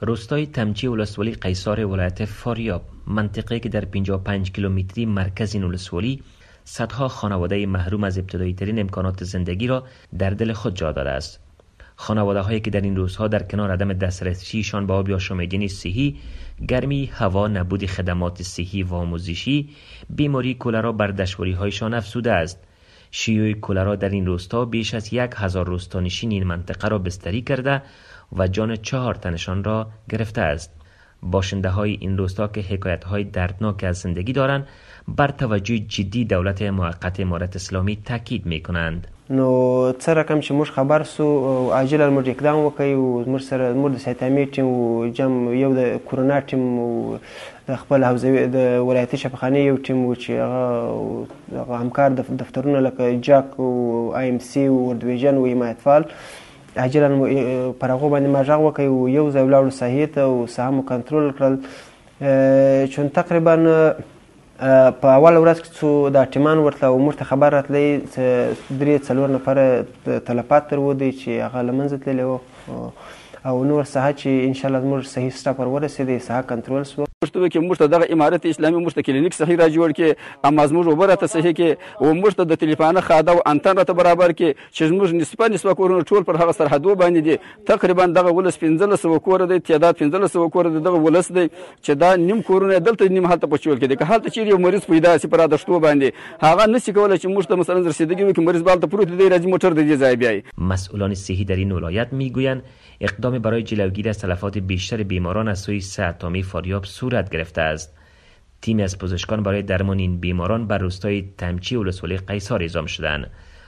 روستای تمچی ولسوالی قیصار ولایت فاریاب، منطقه‌ای که در 55 کیلومتری مرکز این ولسوالی صدها خانواده محروم از ابتدایی ترین امکانات زندگی را در دل خود جا داده است. خانواده هایی که در این روزها در کنار عدم دسترسیشان به آب یا آشامیدنی صحی، گرمی هوا، نبود خدمات صحی و آموزشی، بیماری کولرا بر دشواری هایشان افزوده است. شیوع کولرا در این روستا بیش از 1000 روستانشین این منطقه را بستری کرده و جان 4 تنشان را گرفته است. باشنده های این روستا که حکایت های دردناک از زندگی دارند، بر توجه جدی دولت موقت امارت اسلامی تاکید میکنند. نو څه رقم چې موږ خبر سو عاجلا موږ اقدام وکړو او موږ سره موږ د سیتامي ټیم او جم یو د کورونا ټیم او د خپل حوزه د ولایتي شفاخانه یو ټیم چې هغه همکار د دفترونو لکه جاک او آی ام سی او وردویژن او حمایت فعال عاجلا پر هغه باندې ما ژغ وکړو او یو ځای ولاړو ساحې ته او ساحه مو کنټرول کړل. چون تقریبا په اول ورځ کې څو دا ټیمان ورته او موږ ته خبر راتلی 3-4 نفره تلفات تر ودی چې هغه له منځه تللی و او نور ساحه چې انشاءالله زموږ صحیح سټاپ ورورسېدی، ساحه کنټرول سوه. پښتو کې موږ ته دغه امارت اسلامي موږ ته کلینیک صحیح را جوړ کې، اما زموږ اوبه راته صحیح کې او موږ ته د تلیفانه خاده او انتن راته برابر کې چې زموږ نسبه کورونه ټول پر هغه سرحدو باندې دي. تقریبا دغه ولس 1500 کور دی، تعداد 1500 کور دی دغه ولس دی چې دا نیم کورونه دلته نیم هلته پچول کې دي. که هلته چیرې یو مریض پیدا سي پر دشتو باندې هغه نشي کولای چې موږ ته مثلا رسیدګي وکړي، مریض بالته پروت دی راځي موټر دی ځای بیاي. مسئولان صحی در این ولایت میگویند اقدام برای جلوگیری از تلفات بیشتر بیماران از سوی سه‌اتمی فاریاب صورت گرفته است. تیمی از پزشکان برای درمان این بیماران بر روستای تمچی ولسوالی قیصار اعزام شدند.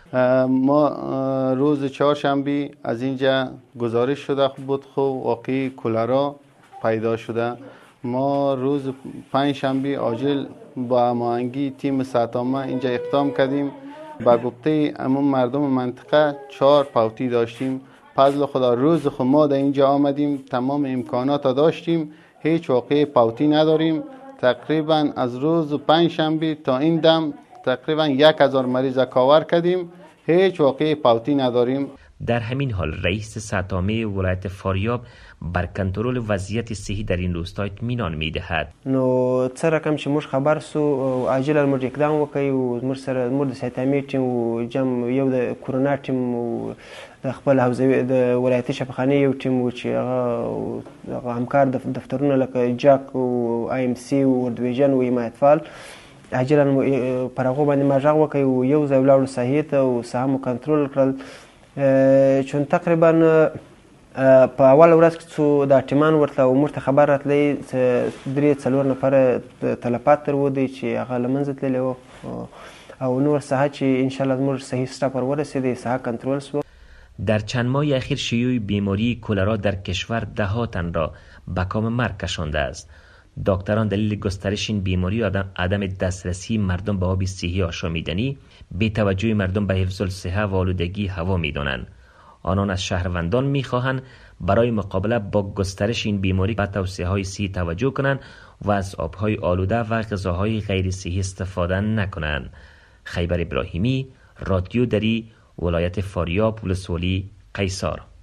ما روز چهارشنبه از اینجا گزارش شده بود خب واقعی کولرا پیدا شده. ما روز پنجشنبه عاجل با هماهنگی تیم سه‌اتمی اینجا اقدام کردیم. با گفته عموم مردم منطقه 4 پاوتی داشتیم. فضل خدا روز خود ما در اینجا آمدیم، تمام امکانات داشتیم، هیچ واقعی پاوتی نداریم. تقریبا از روز پنجشنبه تا این دم تقریبا 1000 مریض کاور کردیم، هیچ واقعی پاوتی نداریم. در همین حال رئیس سه‌اتمی ولایت فاریاب بر کنترل وضعیت صحی در این روستا اطمینان میدهد. نو څه رقم چې موږ خبر سو عاجلا موږ اقدام وکړو او موږ سره موږ د سیتامي ټیم او جم یو د کورونا ټیم او د خپل حوزه د ولایتي شفاخانه یو ټیم چې هغه همکار د دفترونو لکه جاک او آی ام سی او وردویژن او حمایت فعال عاجلا پر هغه باندې ما ژغ وکړو او یو ځای ولاړو ساحې ته او ساحه مو کنټرول کړل. چون تقریبا په اول ورځ کې څو دا ټیمان ورته او موږ ته خبر راتلی 3-4 نفره تلفات تر ودی چې هغه له منځه تللی و او نور ساحه چې انشاءالله زموږ صحیح سټاپ ورورسېدی، ساحه کنټرول سوه. در چند ماه اخیر شیوع بیماری کولرا در کشور ده تن را به کام مرگ کشانده است. دکتران دلیل گسترش این بیماری و عدم دسترسی مردم به آب صحی آشامیدنی، بی‌توجهی مردم به حفظ الصحه و آلودگی هوا می‌دانند. آنان از شهروندان می‌خواهند برای مقابله با گسترش این بیماری به توصیه‌های صحی توجه کنند و از آب‌های آلوده و غذاهای غیر صحی استفاده نکنند. خیبر ابراهیمی، رادیو دری، ولایت فاریاب، ولسوالی قیصار.